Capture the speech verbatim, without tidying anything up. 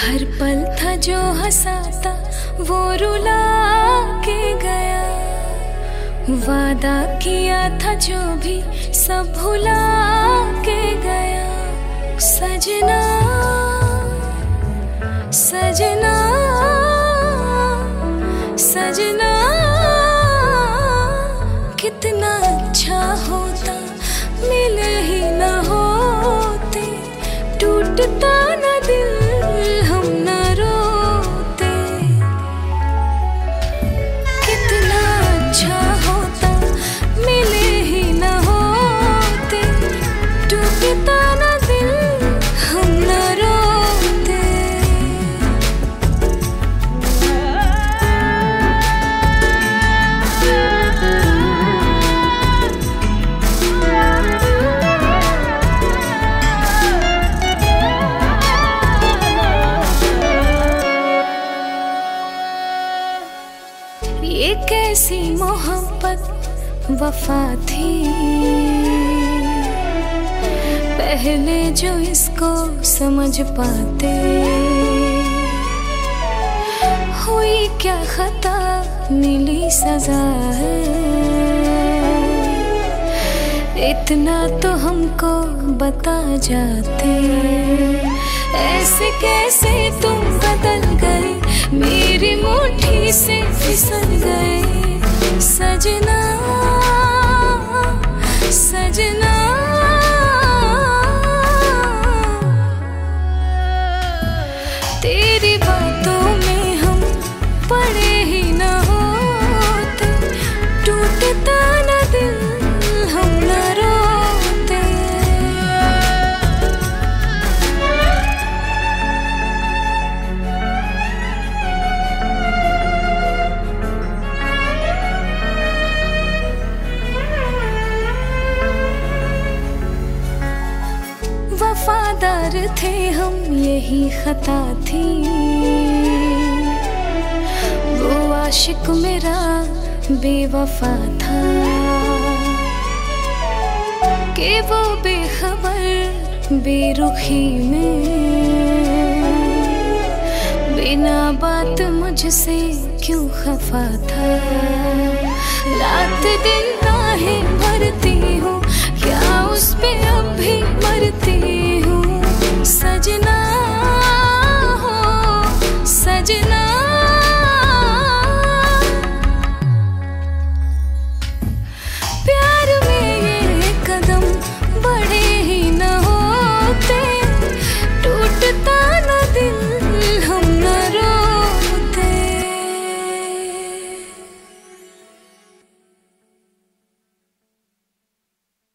हर पल था जो हंसाता वो रुला के गया, वादा किया था जो भी सब भुला के गया। सजना सजना सजना कितना अच्छा होता मिले ही न होते, टूटता न दिल हम न रोते। कितना अच्छा होता मिले ही न होते, टूटता न दिल हम न रोते। ये कैसी मोहब्बत वफा थी, पहले जो इसको समझ पाते। हुई क्या खता मिली सजा है, इतना तो हमको बता जाते। ऐसे कैसे तुम बदल गए, मेरी मुट्ठी से फिसल गए। सजना सजना तेरी बातों में हम पड़े ही न होते, टूटता न दिल हम न रोते। वफादार थे हम यही खता थी, वो आशिक मेरा बेवफा था कि वो बेखबर बेरुखी में बिना बात मुझसे क्यों खफा था। रात दिन राहें भरती हूँ, क्या उस पे अब भी मरती हूँ। सजना